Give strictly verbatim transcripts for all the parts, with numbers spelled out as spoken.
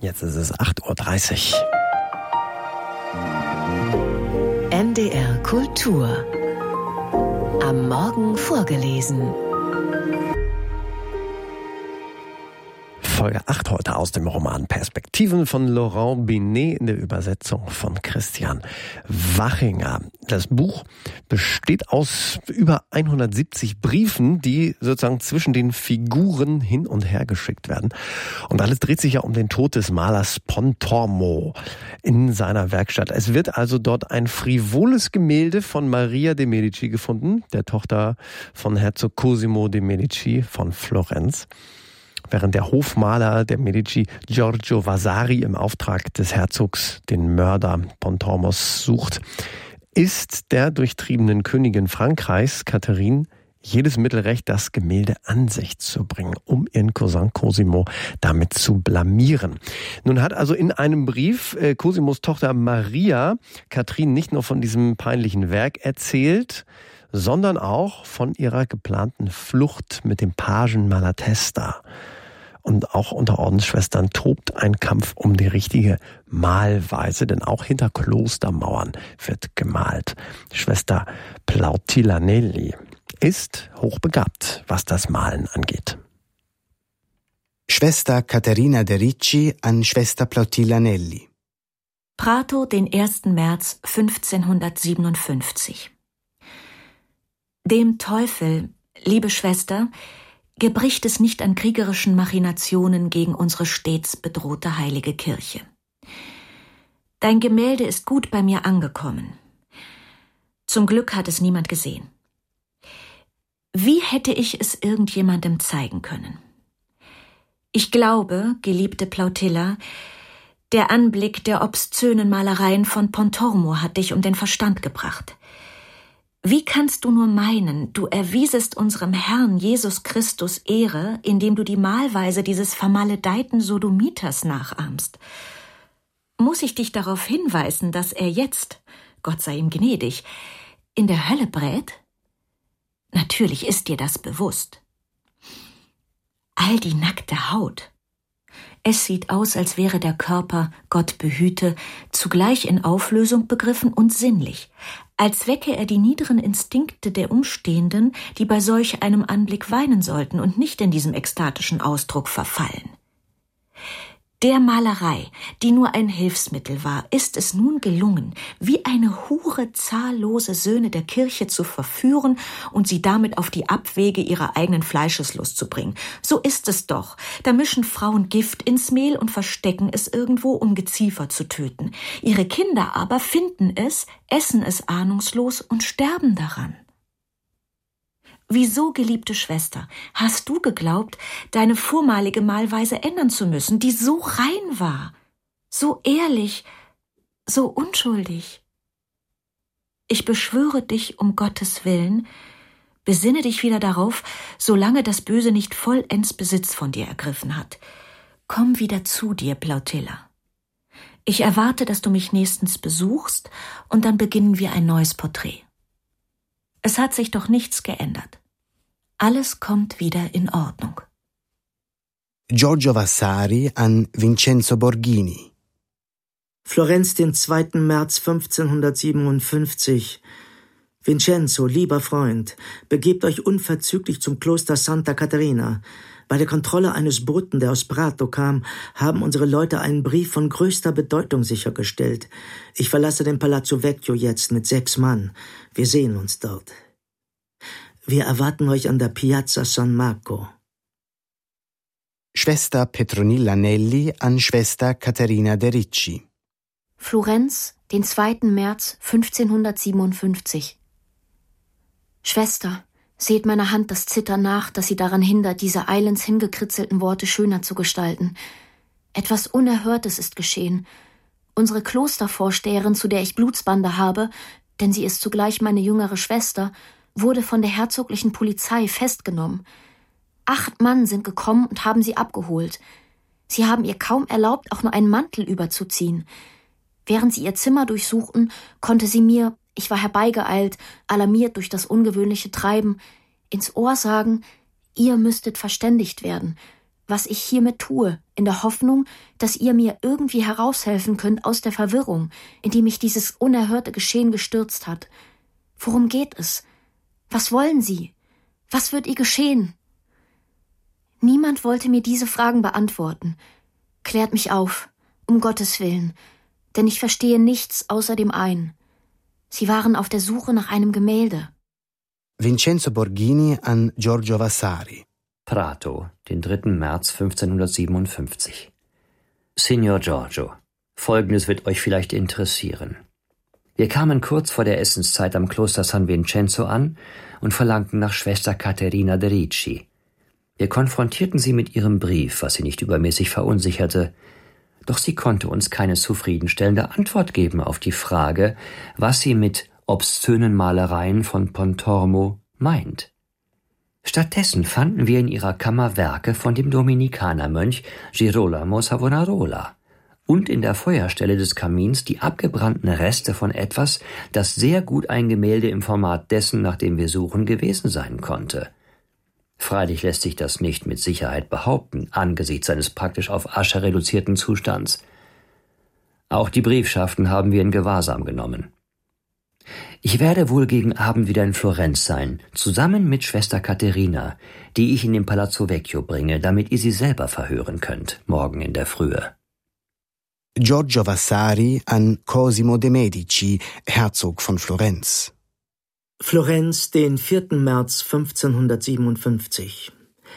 Jetzt ist es acht Uhr dreißig. N D R Kultur. Am Morgen vorgelesen. Folge acht heute aus dem Roman Perspektiven von Laurent Binet in der Übersetzung von Christian Wachinger. Das Buch besteht aus über hundertsiebzig Briefen, die sozusagen zwischen den Figuren hin und her geschickt werden. Und alles dreht sich ja um den Tod des Malers Pontormo in seiner Werkstatt. Es wird also dort ein frivoles Gemälde von Maria de Medici gefunden, der Tochter von Herzog Cosimo de Medici von Florenz. Während der Hofmaler der Medici, Giorgio Vasari, im Auftrag des Herzogs den Mörder Pontormos sucht, ist der durchtriebenen Königin Frankreichs, Catherine, jedes Mittel recht, das Gemälde an sich zu bringen, um ihren Cousin Cosimo damit zu blamieren. Nun hat also in einem Brief äh, Cosimos Tochter Maria Catherine nicht nur von diesem peinlichen Werk erzählt, sondern auch von ihrer geplanten Flucht mit dem Pagen Malatesta. Und auch unter Ordensschwestern tobt ein Kampf um die richtige Malweise, denn auch hinter Klostermauern wird gemalt. Schwester Plautilanelli ist hochbegabt, was das Malen angeht. Schwester Caterina de Ricci an Schwester Plautilanelli. Prato, den ersten März fünfzehnhundertsiebenundfünfzig. Dem Teufel, liebe Schwester, gebricht es nicht an kriegerischen Machinationen gegen unsere stets bedrohte heilige Kirche. Dein Gemälde ist gut bei mir angekommen. Zum Glück hat es niemand gesehen. Wie hätte ich es irgendjemandem zeigen können? Ich glaube, geliebte Plautilla, der Anblick der obszönen Malereien von Pontormo hat dich um den Verstand gebracht. Wie kannst du nur meinen, du erwiesest unserem Herrn Jesus Christus Ehre, indem du die Malweise dieses vermaledeiten Sodomiters nachahmst? Muss ich dich darauf hinweisen, dass er jetzt, Gott sei ihm gnädig, in der Hölle brät? Natürlich ist dir das bewusst. All die nackte Haut. Es sieht aus, als wäre der Körper, Gott behüte, zugleich in Auflösung begriffen und sinnlich, als wecke er die niederen Instinkte der Umstehenden, die bei solch einem Anblick weinen sollten und nicht in diesem ekstatischen Ausdruck verfallen. Der Malerei, die nur ein Hilfsmittel war, ist es nun gelungen, wie eine Hure zahllose Söhne der Kirche zu verführen und sie damit auf die Abwege ihrer eigenen Fleischeslust zu bringen. So ist es doch. Da mischen Frauen Gift ins Mehl und verstecken es irgendwo, um Geziefer zu töten. Ihre Kinder aber finden es, essen es ahnungslos und sterben daran. Wieso, geliebte Schwester, hast du geglaubt, deine vormalige Malweise ändern zu müssen, die so rein war, so ehrlich, so unschuldig? Ich beschwöre dich um Gottes Willen, besinne dich wieder darauf, solange das Böse nicht vollends Besitz von dir ergriffen hat. Komm wieder zu dir, Plautilla. Ich erwarte, dass du mich nächstens besuchst, und dann beginnen wir ein neues Porträt. Es hat sich doch nichts geändert. Alles kommt wieder in Ordnung. Giorgio Vasari an Vincenzo Borghini. Florenz, den zweiten März fünfzehnhundertsiebenundfünfzig. Vincenzo, lieber Freund, begebt euch unverzüglich zum Kloster Santa Caterina. Bei der Kontrolle eines Boten, der aus Prato kam, haben unsere Leute einen Brief von größter Bedeutung sichergestellt. Ich verlasse den Palazzo Vecchio jetzt mit sechs Mann. Wir sehen uns dort. Wir erwarten euch an der Piazza San Marco. Schwester Petronilla Nelli an Schwester Caterina de Ricci. Florenz, den zweiten März fünfzehnhundertsiebenundfünfzig. Schwester, seht meiner Hand das Zittern nach, das sie daran hindert, diese eilends hingekritzelten Worte schöner zu gestalten. Etwas Unerhörtes ist geschehen. Unsere Klostervorsteherin, zu der ich Blutsbande habe, denn sie ist zugleich meine jüngere Schwester, wurde von der herzoglichen Polizei festgenommen. Acht Mann sind gekommen und haben sie abgeholt. Sie haben ihr kaum erlaubt, auch nur einen Mantel überzuziehen. Während sie ihr Zimmer durchsuchten, konnte sie mir, ich war herbeigeeilt, alarmiert durch das ungewöhnliche Treiben, ins Ohr sagen, ihr müsstet verständigt werden. was ich hiermit tue, in der Hoffnung, dass ihr mir irgendwie heraushelfen könnt aus der Verwirrung, in die mich dieses unerhörte Geschehen gestürzt hat. Worum geht es? Was wollen Sie? Was wird ihr geschehen? Niemand wollte mir diese Fragen beantworten. Klärt mich auf, um Gottes Willen, denn ich verstehe nichts außer dem einen. Sie waren auf der Suche nach einem Gemälde. Vincenzo Borghini an Giorgio Vasari. Prato, den dritten März fünfzehnhundertsiebenundfünfzig. Signor Giorgio, Folgendes wird euch vielleicht interessieren. Wir kamen kurz vor der Essenszeit am Kloster San Vincenzo an und verlangten nach Schwester Caterina de Ricci. Wir konfrontierten sie mit ihrem Brief, was sie nicht übermäßig verunsicherte, doch sie konnte uns keine zufriedenstellende Antwort geben auf die Frage, was sie mit obszönen Malereien von Pontormo meint. Stattdessen fanden wir in ihrer Kammer Werke von dem Dominikanermönch Girolamo Savonarola und in der Feuerstelle des Kamins die abgebrannten Reste von etwas, das sehr gut ein Gemälde im Format dessen, nach dem wir suchen, gewesen sein konnte. Freilich lässt sich das nicht mit Sicherheit behaupten, angesichts seines praktisch auf Asche reduzierten Zustands. Auch die Briefschaften haben wir in Gewahrsam genommen. Ich werde wohl gegen Abend wieder in Florenz sein, zusammen mit Schwester Caterina, die ich in den Palazzo Vecchio bringe, damit ihr sie selber verhören könnt, morgen in der Frühe. Giorgio Vasari an Cosimo de' Medici, Herzog von Florenz. Florenz, den vierten März fünfzehnhundertsiebenundfünfzig.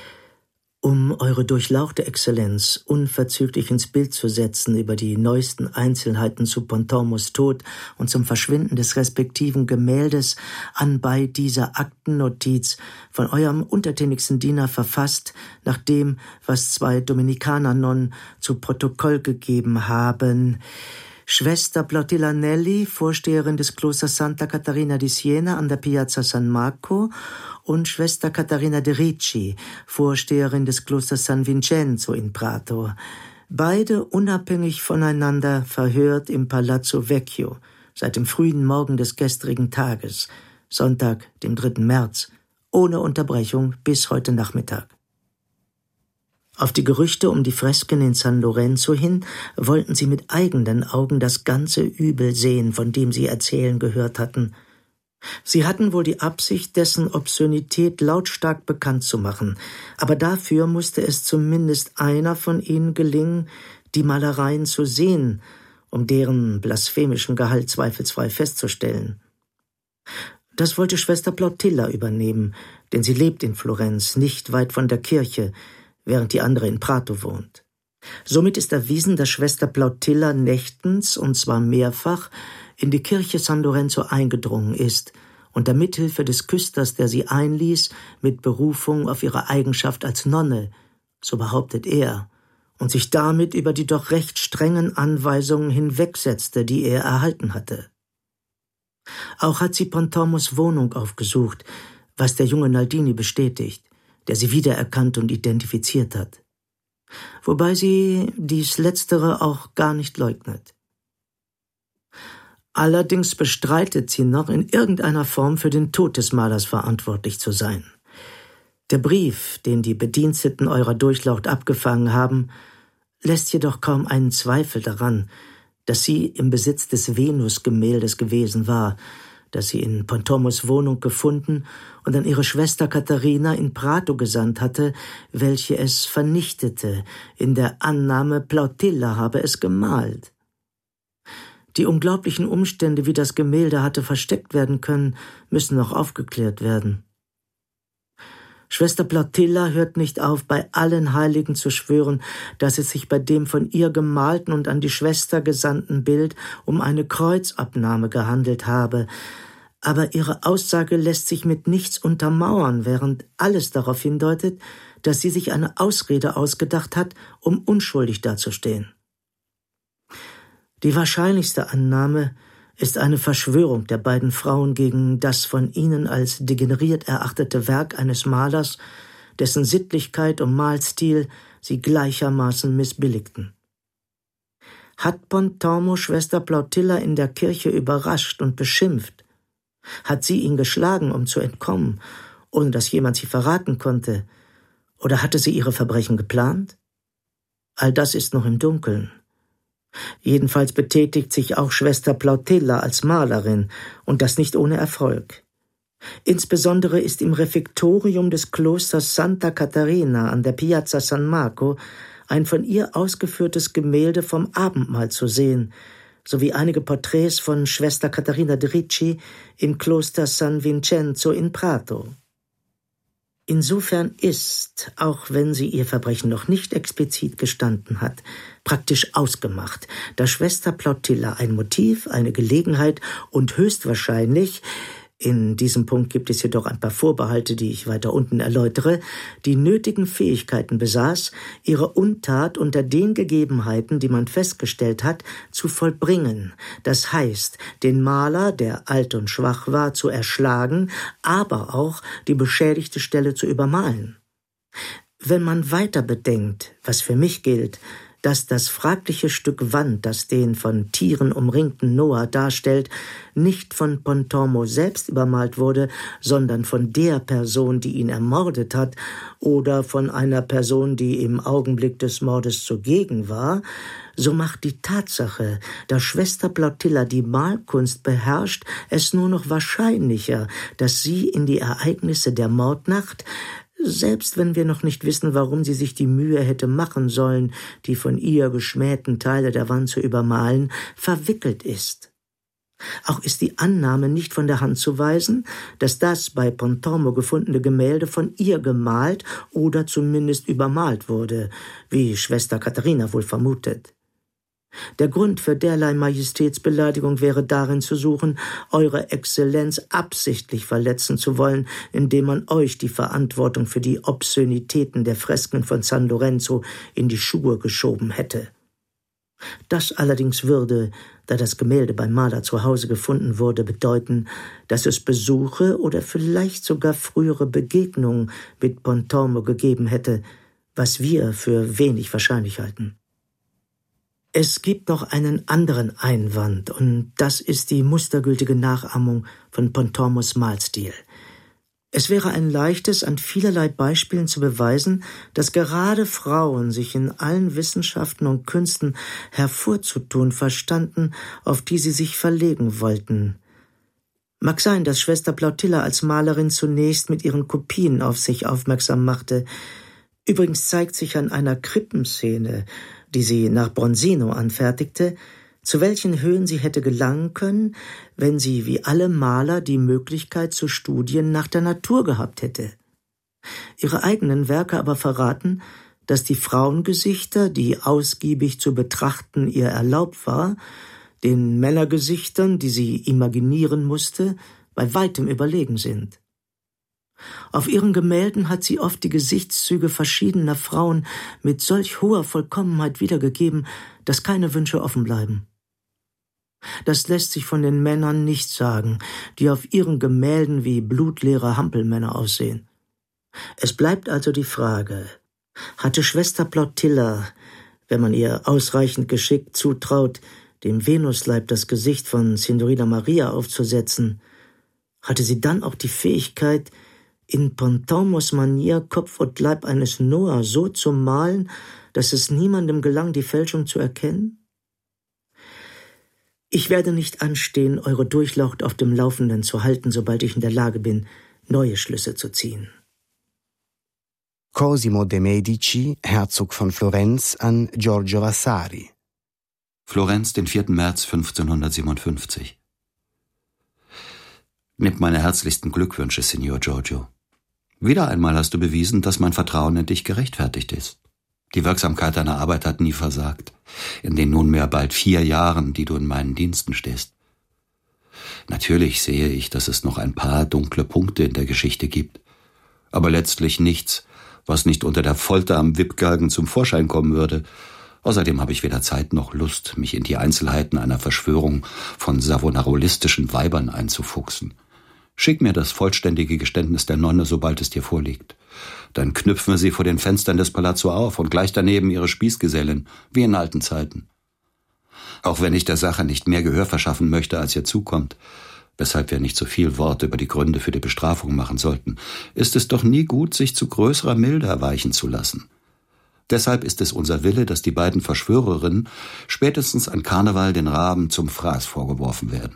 Um eure durchlauchte Exzellenz unverzüglich ins Bild zu setzen über die neuesten Einzelheiten zu Pontormos Tod und zum Verschwinden des respektiven Gemäldes, anbei dieser Aktennotiz von eurem untertänigsten Diener verfasst, nach dem, was zwei Dominikanernonnen zu Protokoll gegeben haben. Schwester Plautilla Nelli, Vorsteherin des Klosters Santa Caterina di Siena an der Piazza San Marco, und Schwester Caterina de Ricci, Vorsteherin des Klosters San Vincenzo in Prato. Beide unabhängig voneinander verhört im Palazzo Vecchio, seit dem frühen Morgen des gestrigen Tages, Sonntag, dem dritten März, ohne Unterbrechung bis heute Nachmittag. Auf die Gerüchte um die Fresken in San Lorenzo hin wollten sie mit eigenen Augen das ganze Übel sehen, von dem sie erzählen gehört hatten. Sie hatten wohl die Absicht, dessen Obszönität lautstark bekannt zu machen, aber dafür musste es zumindest einer von ihnen gelingen, die Malereien zu sehen, um deren blasphemischen Gehalt zweifelsfrei festzustellen. Das wollte Schwester Plautilla übernehmen, denn sie lebt in Florenz, nicht weit von der Kirche, während die andere in Prato wohnt. Somit ist erwiesen, dass Schwester Plautilla nächtens, und zwar mehrfach, in die Kirche San Lorenzo eingedrungen ist, unter Mithilfe des Küsters, der sie einließ, mit Berufung auf ihre Eigenschaft als Nonne, so behauptet er, und sich damit über die doch recht strengen Anweisungen hinwegsetzte, die er erhalten hatte. Auch hat sie Pontormos Wohnung aufgesucht, was der junge Naldini bestätigt, der sie wiedererkannt und identifiziert hat. Wobei sie dies Letztere auch gar nicht leugnet. Allerdings bestreitet sie noch, in irgendeiner Form für den Tod des Malers verantwortlich zu sein. Der Brief, den die Bediensteten eurer Durchlaucht abgefangen haben, lässt jedoch kaum einen Zweifel daran, dass sie im Besitz des Venus-Gemäldes gewesen war, das sie in Pontormos Wohnung gefunden und an ihre Schwester Caterina in Prato gesandt hatte, welche es vernichtete, in der Annahme, Plautilla habe es gemalt. Die unglaublichen Umstände, wie das Gemälde hatte versteckt werden können, müssen noch aufgeklärt werden. Schwester Plautilla hört nicht auf, bei allen Heiligen zu schwören, dass es sich bei dem von ihr gemalten und an die Schwester gesandten Bild um eine Kreuzabnahme gehandelt habe, aber ihre Aussage lässt sich mit nichts untermauern, während alles darauf hindeutet, dass sie sich eine Ausrede ausgedacht hat, um unschuldig dazustehen. Die wahrscheinlichste Annahme ist eine Verschwörung der beiden Frauen gegen das von ihnen als degeneriert erachtete Werk eines Malers, dessen Sittlichkeit und Malstil sie gleichermaßen missbilligten. Hat Pontormo Schwester Plautilla in der Kirche überrascht und beschimpft? Hat sie ihn geschlagen, um zu entkommen, ohne dass jemand sie verraten konnte? Oder hatte sie ihre Verbrechen geplant? All das ist noch im Dunkeln. Jedenfalls betätigt sich auch Schwester Plautilla als Malerin, und das nicht ohne Erfolg. Insbesondere ist im Refektorium des Klosters Santa Caterina an der Piazza San Marco ein von ihr ausgeführtes Gemälde vom Abendmahl zu sehen, sowie einige Porträts von Schwester Caterina de Ricci im Kloster San Vincenzo in Prato. Insofern ist, auch wenn sie ihr Verbrechen noch nicht explizit gestanden hat, praktisch ausgemacht, dass Schwester Plautilla ein Motiv, eine Gelegenheit und höchstwahrscheinlich, in diesem Punkt gibt es jedoch ein paar Vorbehalte, die ich weiter unten erläutere, die nötigen Fähigkeiten besaß, ihre Untat unter den Gegebenheiten, die man festgestellt hat, zu vollbringen. Das heißt, den Maler, der alt und schwach war, zu erschlagen, aber auch die beschädigte Stelle zu übermalen. Wenn man weiter bedenkt, was für mich gilt, dass das fragliche Stück Wand, das den von Tieren umringten Noah darstellt, nicht von Pontormo selbst übermalt wurde, sondern von der Person, die ihn ermordet hat, oder von einer Person, die im Augenblick des Mordes zugegen war, so macht die Tatsache, dass Schwester Plautilla die Malkunst beherrscht, es nur noch wahrscheinlicher, dass sie in die Ereignisse der Mordnacht, selbst wenn wir noch nicht wissen, warum sie sich die Mühe hätte machen sollen, die von ihr geschmähten Teile der Wand zu übermalen, verwickelt ist. Auch ist die Annahme nicht von der Hand zu weisen, dass das bei Pontormo gefundene Gemälde von ihr gemalt oder zumindest übermalt wurde, wie Schwester Caterina wohl vermutet. Der Grund für derlei Majestätsbeleidigung wäre darin zu suchen, Eure Exzellenz absichtlich verletzen zu wollen, indem man euch die Verantwortung für die Obszönitäten der Fresken von San Lorenzo in die Schuhe geschoben hätte. Das allerdings würde, da das Gemälde beim Maler zu Hause gefunden wurde, bedeuten, dass es Besuche oder vielleicht sogar frühere Begegnungen mit Pontormo gegeben hätte, was wir für wenig wahrscheinlich halten. Es gibt noch einen anderen Einwand, und das ist die mustergültige Nachahmung von Pontormos Malstil. Es wäre ein leichtes, an vielerlei Beispielen zu beweisen, dass gerade Frauen sich in allen Wissenschaften und Künsten hervorzutun verstanden, auf die sie sich verlegen wollten. Mag sein, dass Schwester Plautilla als Malerin zunächst mit ihren Kopien auf sich aufmerksam machte. Übrigens zeigt sich an einer Krippenszene, die sie nach Bronzino anfertigte, zu welchen Höhen sie hätte gelangen können, wenn sie wie alle Maler die Möglichkeit zu Studien nach der Natur gehabt hätte. Ihre eigenen Werke aber verraten, dass die Frauengesichter, die ausgiebig zu betrachten ihr erlaubt war, den Männergesichtern, die sie imaginieren musste, bei weitem überlegen sind. Auf ihren Gemälden hat sie oft die Gesichtszüge verschiedener Frauen mit solch hoher Vollkommenheit wiedergegeben, dass keine Wünsche offen bleiben. Das lässt sich von den Männern nicht sagen, die auf ihren Gemälden wie blutleere Hampelmänner aussehen. Es bleibt also die Frage, hatte Schwester Plautilla, wenn man ihr ausreichend Geschick zutraut, dem Venusleib das Gesicht von Signorina Maria aufzusetzen, hatte sie dann auch die Fähigkeit, in Pontormos Manier Kopf und Leib eines Noah so zu malen, dass es niemandem gelang, die Fälschung zu erkennen? Ich werde nicht anstehen, eure Durchlaucht auf dem Laufenden zu halten, sobald ich in der Lage bin, neue Schlüsse zu ziehen. Cosimo de' Medici, Herzog von Florenz, an Giorgio Vasari. Florenz, den vierten März fünfzehnhundertsiebenundfünfzig. Nimm meine herzlichsten Glückwünsche, Signor Giorgio. Wieder einmal hast du bewiesen, dass mein Vertrauen in dich gerechtfertigt ist. Die Wirksamkeit deiner Arbeit hat nie versagt, in den nunmehr bald vier Jahren, die du in meinen Diensten stehst. Natürlich sehe ich, dass es noch ein paar dunkle Punkte in der Geschichte gibt, aber letztlich nichts, was nicht unter der Folter am Wippgalgen zum Vorschein kommen würde. Außerdem habe ich weder Zeit noch Lust, mich in die Einzelheiten einer Verschwörung von savonarolistischen Weibern einzufuchsen. Schick mir das vollständige Geständnis der Nonne, sobald es dir vorliegt. Dann knüpfen wir sie vor den Fenstern des Palazzo auf und gleich daneben ihre Spießgesellin, wie in alten Zeiten. Auch wenn ich der Sache nicht mehr Gehör verschaffen möchte, als ihr zukommt, weshalb wir nicht so viel Wort über die Gründe für die Bestrafung machen sollten, ist es doch nie gut, sich zu größerer Milde erweichen zu lassen. Deshalb ist es unser Wille, dass die beiden Verschwörerinnen spätestens an Karneval den Raben zum Fraß vorgeworfen werden.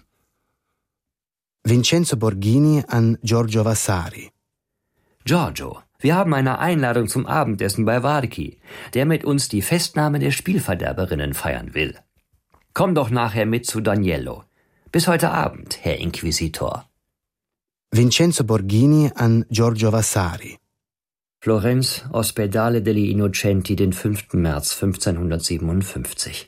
Vincenzo Borghini an Giorgio Vasari. Giorgio, wir haben eine Einladung zum Abendessen bei Varchi, der mit uns die Festnahme der Spielverderberinnen feiern will. Komm doch nachher mit zu Daniello. Bis heute Abend, Herr Inquisitor. Vincenzo Borghini an Giorgio Vasari. Florenz, Ospedale degli Innocenti, den fünften März fünfzehnhundertsiebenundfünfzig.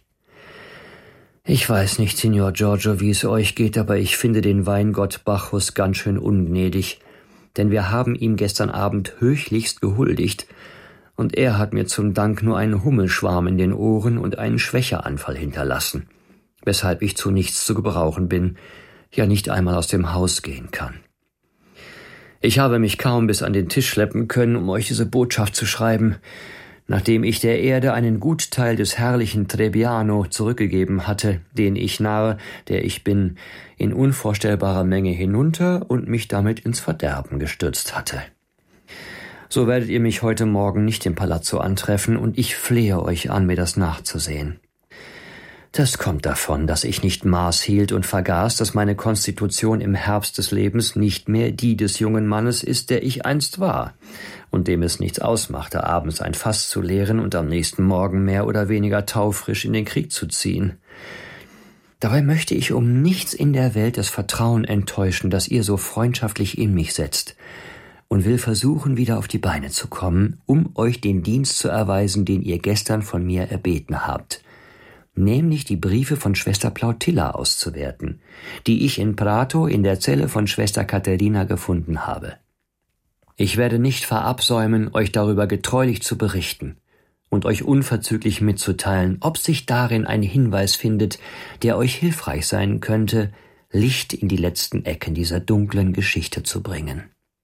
Ich weiß nicht, Signor Giorgio, wie es euch geht, aber ich finde den Weingott Bacchus ganz schön ungnädig, denn wir haben ihm gestern Abend höchlichst gehuldigt, und er hat mir zum Dank nur einen Hummelschwarm in den Ohren und einen Schwächeanfall hinterlassen, weshalb ich zu nichts zu gebrauchen bin, ja nicht einmal aus dem Haus gehen kann. Ich habe mich kaum bis an den Tisch schleppen können, um euch diese Botschaft zu schreiben, nachdem ich der Erde einen Gutteil des herrlichen Trebbiano zurückgegeben hatte, den ich Narr, der ich bin, in unvorstellbarer Menge hinunter und mich damit ins Verderben gestürzt hatte. So werdet ihr mich heute Morgen nicht im Palazzo antreffen, und ich flehe euch an, mir das nachzusehen. Das kommt davon, dass ich nicht Maß hielt und vergaß, dass meine Konstitution im Herbst des Lebens nicht mehr die des jungen Mannes ist, der ich einst war, und dem es nichts ausmachte, abends ein Fass zu leeren und am nächsten Morgen mehr oder weniger taufrisch in den Krieg zu ziehen. Dabei möchte ich um nichts in der Welt das Vertrauen enttäuschen, das ihr so freundschaftlich in mich setzt, und will versuchen, wieder auf die Beine zu kommen, um euch den Dienst zu erweisen, den ihr gestern von mir erbeten habt, nämlich die Briefe von Schwester Plautilla auszuwerten, die ich in Prato in der Zelle von Schwester Caterina gefunden habe. Ich werde nicht verabsäumen, euch darüber getreulich zu berichten und euch unverzüglich mitzuteilen, ob sich darin ein Hinweis findet, der euch hilfreich sein könnte, Licht in die letzten Ecken dieser dunklen Geschichte zu bringen.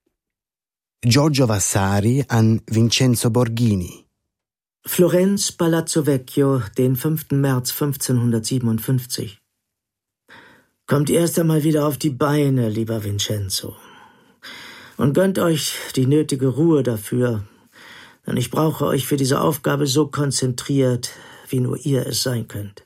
Giorgio Vasari an Vincenzo Borghini. Florenz, Palazzo Vecchio, den fünften März fünfzehnhundertsiebenundfünfzig. Kommt erst einmal wieder auf die Beine, lieber Vincenzo, und gönnt euch die nötige Ruhe dafür, denn ich brauche euch für diese Aufgabe so konzentriert, wie nur ihr es sein könnt.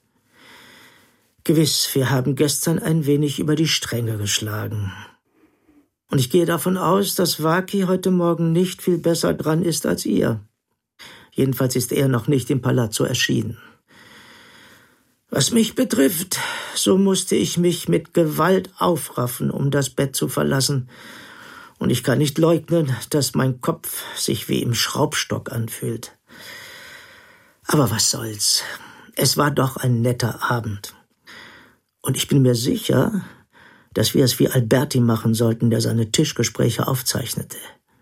Gewiss, wir haben gestern ein wenig über die Stränge geschlagen. Und ich gehe davon aus, dass Varchi heute Morgen nicht viel besser dran ist als ihr. Jedenfalls ist er noch nicht im Palazzo erschienen. Was mich betrifft, so musste ich mich mit Gewalt aufraffen, um das Bett zu verlassen, und ich kann nicht leugnen, dass mein Kopf sich wie im Schraubstock anfühlt. Aber was soll's? Es war doch ein netter Abend. Und ich bin mir sicher, dass wir es wie Alberti machen sollten, der seine Tischgespräche aufzeichnete.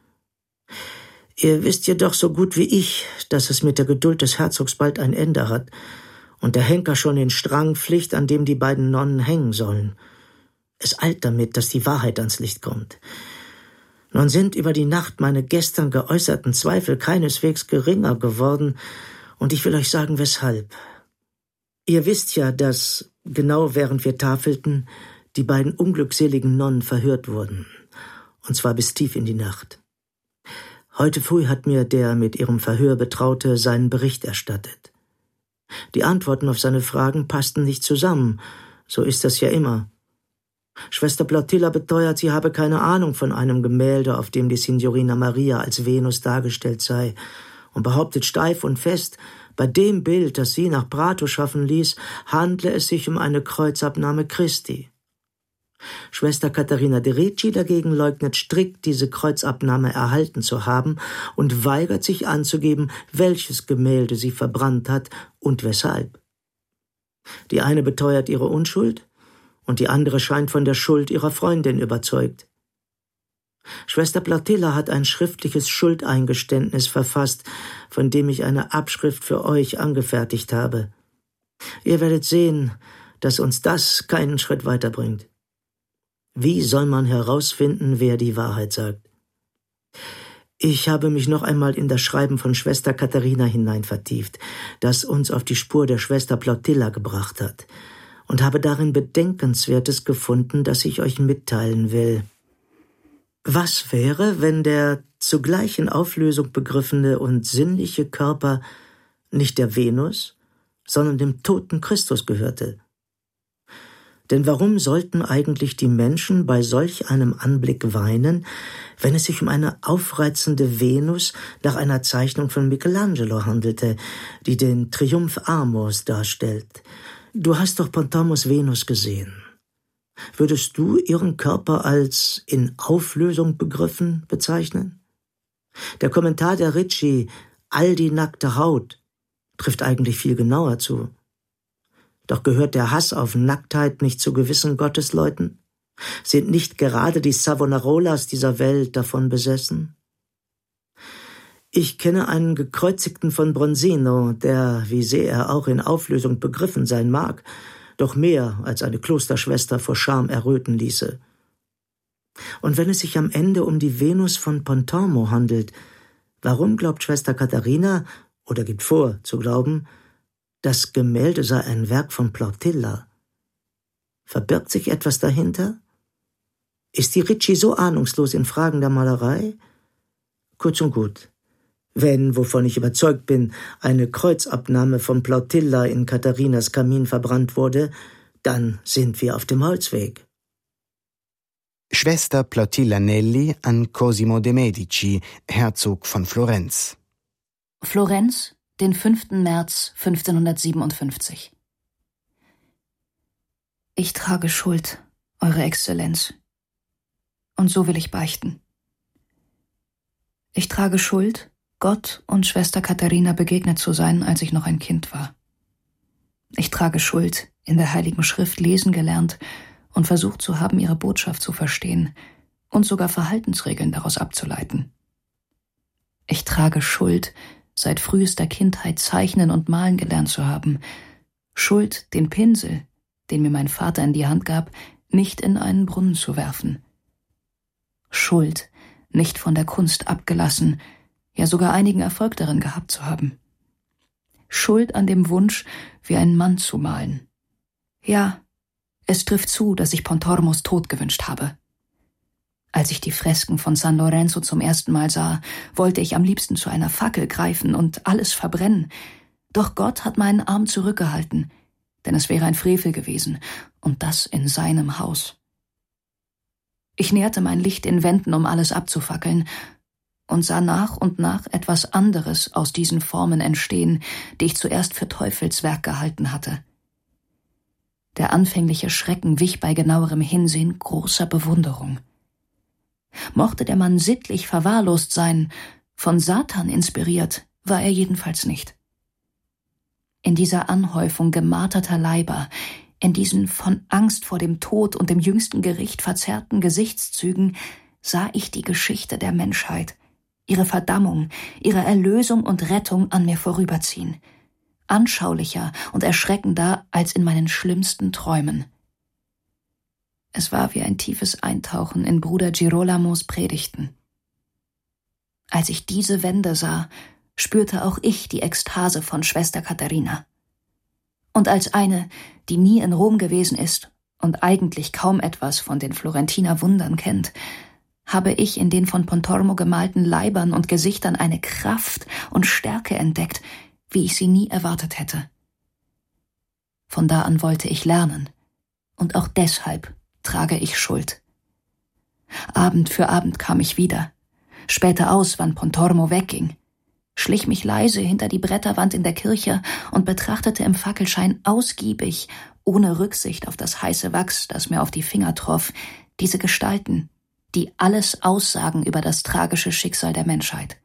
Ihr wisst jedoch so gut wie ich, dass es mit der Geduld des Herzogs bald ein Ende hat und der Henker schon den Strang flicht, an dem die beiden Nonnen hängen sollen. Es eilt damit, dass die Wahrheit ans Licht kommt. Nun sind über die Nacht meine gestern geäußerten Zweifel keineswegs geringer geworden, und ich will euch sagen, weshalb. Ihr wisst ja, dass, genau während wir tafelten, die beiden unglückseligen Nonnen verhört wurden, und zwar bis tief in die Nacht. Heute früh hat mir der mit ihrem Verhör Betraute seinen Bericht erstattet. Die Antworten auf seine Fragen passten nicht zusammen, so ist das ja immer. Schwester Plautilla beteuert, sie habe keine Ahnung von einem Gemälde, auf dem die Signorina Maria als Venus dargestellt sei, und behauptet steif und fest, bei dem Bild, das sie nach Prato schaffen ließ, handle es sich um eine Kreuzabnahme Christi. Schwester Caterina de Ricci dagegen leugnet strikt, diese Kreuzabnahme erhalten zu haben und weigert sich anzugeben, welches Gemälde sie verbrannt hat und weshalb. Die eine beteuert ihre Unschuld und die andere scheint von der Schuld ihrer Freundin überzeugt. Schwester Plautilla hat ein schriftliches Schuldeingeständnis verfasst, von dem ich eine Abschrift für euch angefertigt habe. Ihr werdet sehen, dass uns das keinen Schritt weiterbringt. Wie soll man herausfinden, wer die Wahrheit sagt? Ich habe mich noch einmal in das Schreiben von Schwester Caterina hinein vertieft, das uns auf die Spur der Schwester Plautilla gebracht hat. und habe darin Bedenkenswertes gefunden, das ich euch mitteilen will. Was wäre, wenn der zugleich in Auflösung begriffene und sinnliche Körper nicht der Venus, sondern dem toten Christus gehörte? Denn warum sollten eigentlich die Menschen bei solch einem Anblick weinen, wenn es sich um eine aufreizende Venus nach einer Zeichnung von Michelangelo handelte, die den Triumph Amors darstellt? Du hast doch Pontormos Venus gesehen. Würdest du ihren Körper als in Auflösung begriffen bezeichnen? Der Kommentar der Ricci, all die nackte Haut, trifft eigentlich viel genauer zu. Doch gehört der Hass auf Nacktheit nicht zu gewissen Gottesleuten? Sind nicht gerade die Savonarolas dieser Welt davon besessen? Ich kenne einen Gekreuzigten von Bronzino, der, wie sehr er auch in Auflösung begriffen sein mag, doch mehr als eine Klosterschwester vor Scham erröten ließe. Und wenn es sich am Ende um die Venus von Pontormo handelt, warum glaubt Schwester Katharina, oder gibt vor zu glauben, das Gemälde sei ein Werk von Plautilla? Verbirgt sich etwas dahinter? Ist die Ricci so ahnungslos in Fragen der Malerei? Kurz und gut, wenn, wovon ich überzeugt bin, eine Kreuzabnahme von Plautilla in Katharinas Kamin verbrannt wurde, dann sind wir auf dem Holzweg. Schwester Plautilla Nelli an Cosimo de' Medici, Herzog von Florenz. Florenz, den fünften März fünfzehnhundertsiebenundfünfzig. Ich trage Schuld, Eure Exzellenz. Und so will ich beichten. Ich trage Schuld, Gott und Schwester Katharina begegnet zu sein, als ich noch ein Kind war. Ich trage Schuld, in der Heiligen Schrift lesen gelernt und versucht zu haben, ihre Botschaft zu verstehen und sogar Verhaltensregeln daraus abzuleiten. Ich trage Schuld, seit frühester Kindheit zeichnen und malen gelernt zu haben. Schuld, den Pinsel, den mir mein Vater in die Hand gab, nicht in einen Brunnen zu werfen. Schuld, nicht von der Kunst abgelassen, ja sogar einigen Erfolg darin gehabt zu haben. Schuld an dem Wunsch, wie ein Mann zu malen. Ja, es trifft zu, dass ich Pontormos Tod gewünscht habe. Als ich die Fresken von San Lorenzo zum ersten Mal sah, wollte ich am liebsten zu einer Fackel greifen und alles verbrennen. Doch Gott hat meinen Arm zurückgehalten, denn es wäre ein Frevel gewesen, und das in seinem Haus. Ich näherte mein Licht in Wänden, um alles abzufackeln, und sah nach und nach etwas anderes aus diesen Formen entstehen, die ich zuerst für Teufelswerk gehalten hatte. Der anfängliche Schrecken wich bei genauerem Hinsehen großer Bewunderung. Mochte der Mann sittlich verwahrlost sein, von Satan inspiriert, war er jedenfalls nicht. In dieser Anhäufung gemarterter Leiber, in diesen von Angst vor dem Tod und dem jüngsten Gericht verzerrten Gesichtszügen sah ich die Geschichte der Menschheit, ihre Verdammung, ihre Erlösung und Rettung an mir vorüberziehen, anschaulicher und erschreckender als in meinen schlimmsten Träumen. Es war wie ein tiefes Eintauchen in Bruder Girolamos Predigten. Als ich diese Wände sah, spürte auch ich die Ekstase von Schwester Katharina. Und als eine, die nie in Rom gewesen ist und eigentlich kaum etwas von den Florentiner Wundern kennt, habe ich in den von Pontormo gemalten Leibern und Gesichtern eine Kraft und Stärke entdeckt, wie ich sie nie erwartet hätte. Von da an wollte ich lernen, und auch deshalb trage ich Schuld. Abend für Abend kam ich wieder, spähte aus, wann Pontormo wegging, schlich mich leise hinter die Bretterwand in der Kirche und betrachtete im Fackelschein ausgiebig, ohne Rücksicht auf das heiße Wachs, das mir auf die Finger troff, diese Gestalten, die alles aussagen über das tragische Schicksal der Menschheit.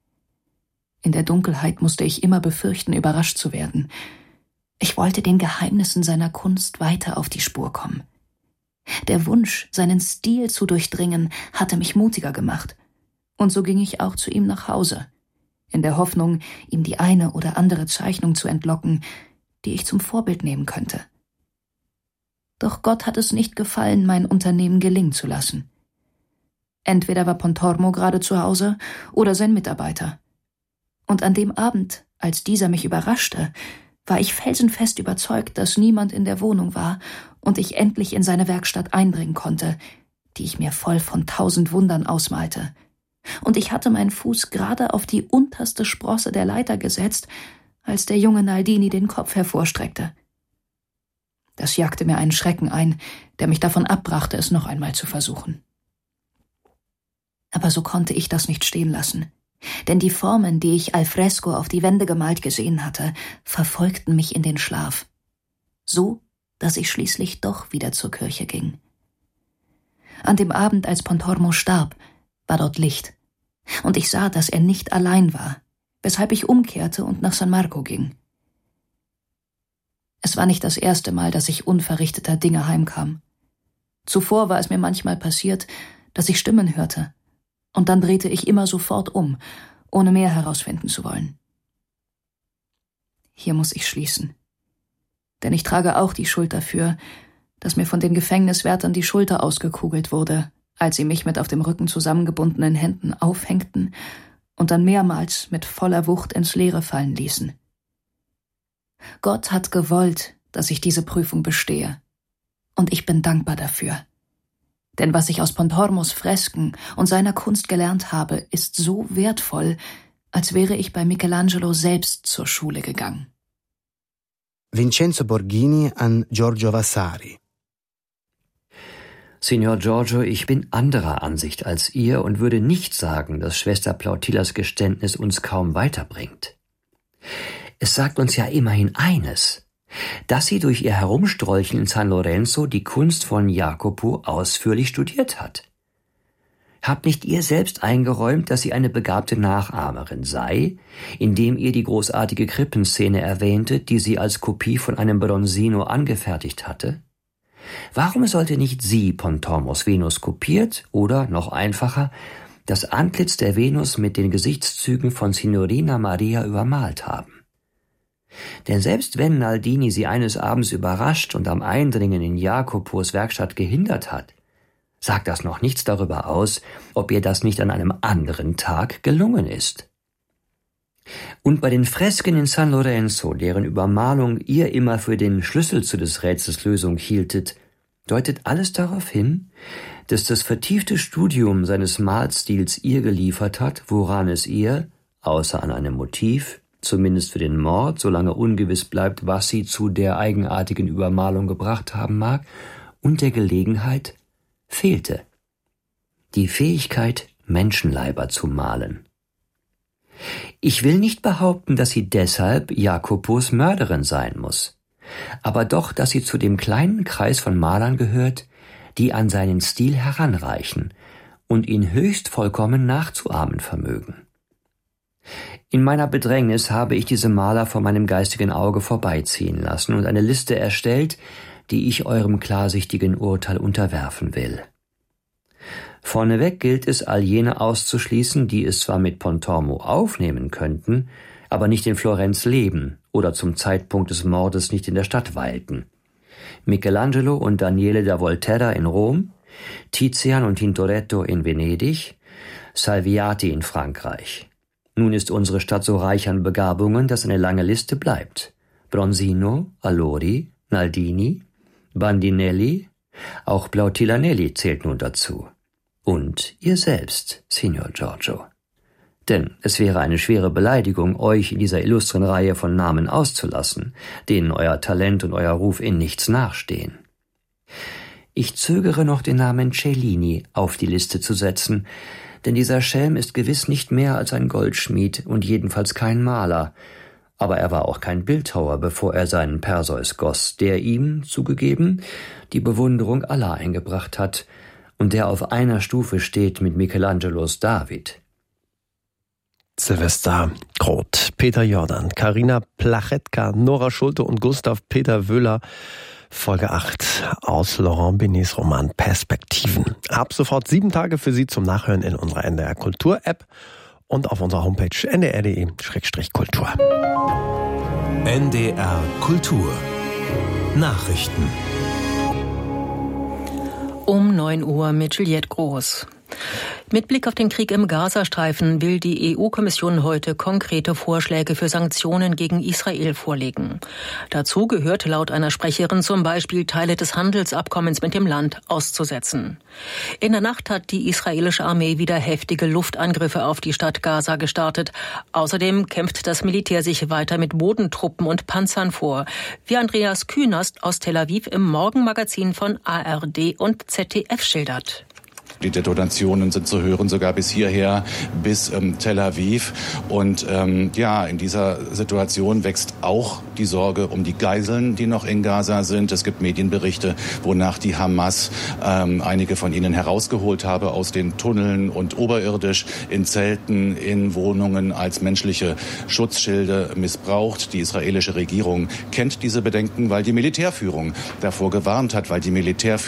In der Dunkelheit musste ich immer befürchten, überrascht zu werden. Ich wollte den Geheimnissen seiner Kunst weiter auf die Spur kommen. Der Wunsch, seinen Stil zu durchdringen, hatte mich mutiger gemacht. Und so ging ich auch zu ihm nach Hause, in der Hoffnung, ihm die eine oder andere Zeichnung zu entlocken, die ich zum Vorbild nehmen könnte. Doch Gott hat es nicht gefallen, mein Unternehmen gelingen zu lassen. Entweder war Pontormo gerade zu Hause oder sein Mitarbeiter. Und an dem Abend, als dieser mich überraschte, war ich felsenfest überzeugt, dass niemand in der Wohnung war und ich endlich in seine Werkstatt eindringen konnte, die ich mir voll von tausend Wundern ausmalte. Und ich hatte meinen Fuß gerade auf die unterste Sprosse der Leiter gesetzt, als der junge Naldini den Kopf hervorstreckte. Das jagte mir einen Schrecken ein, der mich davon abbrachte, es noch einmal zu versuchen. Aber so konnte ich das nicht stehen lassen, denn die Formen, die ich al fresco auf die Wände gemalt gesehen hatte, verfolgten mich in den Schlaf, so, dass ich schließlich doch wieder zur Kirche ging. An dem Abend, als Pontormo starb, war dort Licht, und ich sah, dass er nicht allein war, weshalb ich umkehrte und nach San Marco ging. Es war nicht das erste Mal, dass ich unverrichteter Dinge heimkam. Zuvor war es mir manchmal passiert, dass ich Stimmen hörte, und dann drehte ich immer sofort um, ohne mehr herausfinden zu wollen. Hier muss ich schließen, denn ich trage auch die Schuld dafür, dass mir von den Gefängniswärtern die Schulter ausgekugelt wurde, als sie mich mit auf dem Rücken zusammengebundenen Händen aufhängten und dann mehrmals mit voller Wucht ins Leere fallen ließen. Gott hat gewollt, dass ich diese Prüfung bestehe, und ich bin dankbar dafür. Denn was ich aus Pontormos Fresken und seiner Kunst gelernt habe, ist so wertvoll, als wäre ich bei Michelangelo selbst zur Schule gegangen. Vincenzo Borghini an Giorgio Vasari. Signor Giorgio, ich bin anderer Ansicht als ihr und würde nicht sagen, dass Schwester Plautilas Geständnis uns kaum weiterbringt. Es sagt uns ja immerhin eines, dass sie durch ihr Herumstrolchen in San Lorenzo die Kunst von Jacopo ausführlich studiert hat. Habt nicht ihr selbst eingeräumt, dass sie eine begabte Nachahmerin sei, indem ihr die großartige Krippenszene erwähnte, die sie als Kopie von einem Bronzino angefertigt hatte? Warum sollte nicht sie Pontormos Venus kopiert oder, noch einfacher, das Antlitz der Venus mit den Gesichtszügen von Signorina Maria übermalt haben? Denn selbst wenn Naldini sie eines Abends überrascht und am Eindringen in Jacopos Werkstatt gehindert hat, sagt das noch nichts darüber aus, ob ihr das nicht an einem anderen Tag gelungen ist. Und bei den Fresken in San Lorenzo, deren Übermalung ihr immer für den Schlüssel zu des Rätsels Lösung hieltet, deutet alles darauf hin, dass das vertiefte Studium seines Malstils ihr geliefert hat, woran es ihr, außer an einem Motiv, zumindest für den Mord, solange ungewiss bleibt, was sie zu der eigenartigen Übermalung gebracht haben mag, und der Gelegenheit fehlte. Die Fähigkeit, Menschenleiber zu malen. Ich will nicht behaupten, dass sie deshalb Jacopos Mörderin sein muss, aber doch, dass sie zu dem kleinen Kreis von Malern gehört, die an seinen Stil heranreichen und ihn höchst vollkommen nachzuahmen vermögen. In meiner Bedrängnis habe ich diese Maler vor meinem geistigen Auge vorbeiziehen lassen und eine Liste erstellt, die ich eurem klarsichtigen Urteil unterwerfen will. Vorneweg gilt es, all jene auszuschließen, die es zwar mit Pontormo aufnehmen könnten, aber nicht in Florenz leben oder zum Zeitpunkt des Mordes nicht in der Stadt weilten. Michelangelo und Daniele da Volterra in Rom, Tizian und Tintoretto in Venedig, Salviati in Frankreich. Nun ist unsere Stadt so reich an Begabungen, dass eine lange Liste bleibt. Bronzino, Allori, Naldini, Bandinelli, auch Plautilanelli zählt nun dazu. Und ihr selbst, Signor Giorgio. Denn es wäre eine schwere Beleidigung, euch in dieser illustren Reihe von Namen auszulassen, denen euer Talent und euer Ruf in nichts nachstehen. Ich zögere noch, den Namen Cellini auf die Liste zu setzen, denn dieser Schelm ist gewiss nicht mehr als ein Goldschmied und jedenfalls kein Maler, aber er war auch kein Bildhauer, bevor er seinen Perseus goss, der ihm, zugegeben, die Bewunderung aller eingebracht hat und der auf einer Stufe steht mit Michelangelos David. Silvester Groth, Peter Jordan, Carina Plachetka, Nora Schulte und Gustav Peter Wöhler. Folge acht aus Laurent Binets Roman Perspektiven. Ab sofort sieben Tage für Sie zum Nachhören in unserer N D R Kultur App und auf unserer Homepage n d r punkt d e Schrägstrich Kultur. N D R Kultur Nachrichten um neun Uhr mit Juliette Groß. Mit Blick auf den Krieg im Gazastreifen will die E U-Kommission heute konkrete Vorschläge für Sanktionen gegen Israel vorlegen. Dazu gehört laut einer Sprecherin zum Beispiel, Teile des Handelsabkommens mit dem Land auszusetzen. In der Nacht hat die israelische Armee wieder heftige Luftangriffe auf die Stadt Gaza gestartet. Außerdem kämpft das Militär sich weiter mit Bodentruppen und Panzern vor, wie Andreas Künast aus Tel Aviv im Morgenmagazin von A R D und Z D F schildert. Die Detonationen sind zu hören, sogar bis hierher, bis ähm, Tel Aviv. Und ähm, ja, in dieser Situation wächst auch die Sorge um die Geiseln, die noch in Gaza sind. Es gibt Medienberichte, wonach die Hamas ähm, einige von ihnen herausgeholt habe aus den Tunneln und oberirdisch in Zelten, in Wohnungen als menschliche Schutzschilde missbraucht. Die israelische Regierung kennt diese Bedenken, weil die Militärführung davor gewarnt hat, weil die Militärführung